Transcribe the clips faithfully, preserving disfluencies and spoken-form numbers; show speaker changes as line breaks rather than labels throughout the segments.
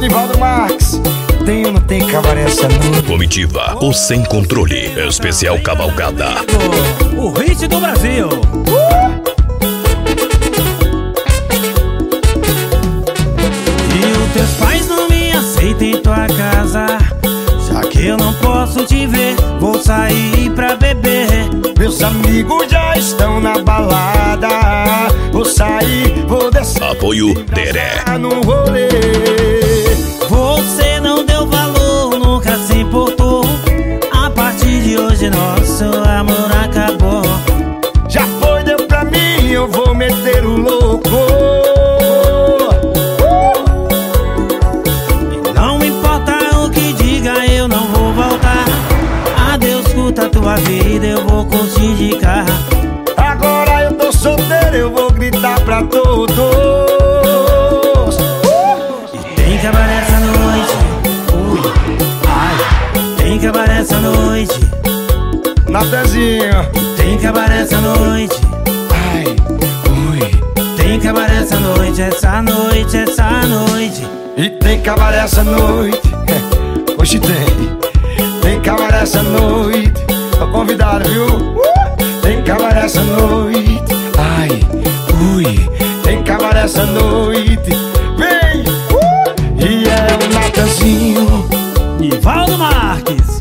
Nivaldo Marques, tem ou não tem cabaré essa noite?
Comitiva, o Sem Controle, especial cavalgada.
O, o hit do Brasil.
Uh!
E os teus pais não me aceitam em tua casa, já que eu não posso te ver, vou sair pra beber.
Meus amigos já estão na balada, vou sair, vou descer.
Apoio Deré.
No rolê.
Você não deu valor, nunca se importou. A partir de hoje nosso amor acabou.
Já foi, deu pra mim, eu vou meter o louco.
E não me importa o que diga, eu não vou voltar. Adeus, curta a tua vida, eu vou curtir de carro.
Agora eu tô solteiro, eu vou gritar pra todos.
Tem cabaré essa noite, ui, ai. Tem cabaré essa noite,
Natanzinho.
tem cabaré essa noite,
Ai, ui.
tem cabaré essa noite, essa noite, essa noite.
E tem cabaré essa noite. Hoje tem. Tem cabaré essa noite. Tô convidado, viu? Uh! Tem cabaré essa noite. Ai, ui. Tem cabaré essa noite. Vem! Uh! E é o Natanzinho.
Nivaldo Marques.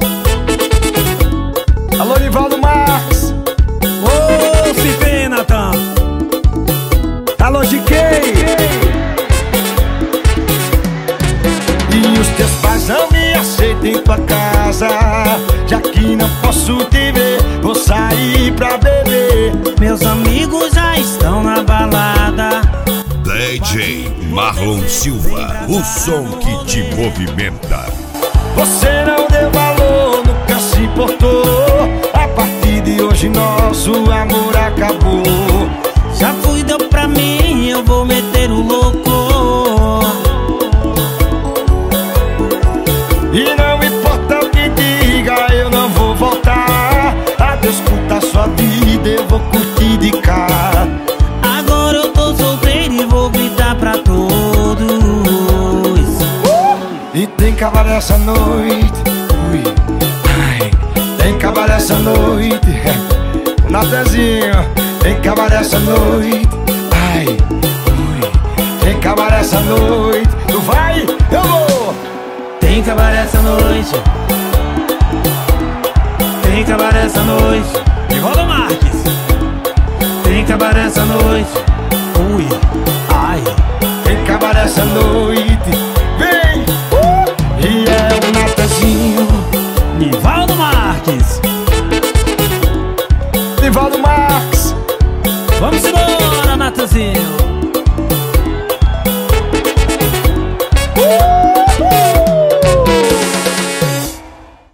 Alô, Nivaldo Marques.
Ô, se tem, Natan.
Alô, G K. E os teus pais não me aceitam em tua casa, já que não posso te ver, vou sair pra beber.
Meus amigos já estão na balada.
D J Marlon Silva, o som que te movimenta.
Você não deu valor, nunca se importou. A partir de hoje nosso amor acabou.
Já fui, deu pra mim, eu vou meter o louco.
E não importa o que diga, eu não vou voltar. Adeus, curta a sua vida, eu vou curtir de cá.
Agora eu tô solteiro e vou gritar pra todos.
E tem cabaré essa noite, ui, ai. Tem cabaré essa noite, Natanzinho. Tem cabaré essa noite, ai, ui. Tem cabaré essa noite. Tu vai, eu vou.
Tem cabaré essa noite, tem cabaré essa noite. Nivaldo Marques. Tem cabaré essa noite, ui, ai.
Tem cabaré essa noite. Vem! Uh! E é o Natanzinho.
Nivaldo Marques.
Nivaldo Marques.
Vamos embora, Natanzinho.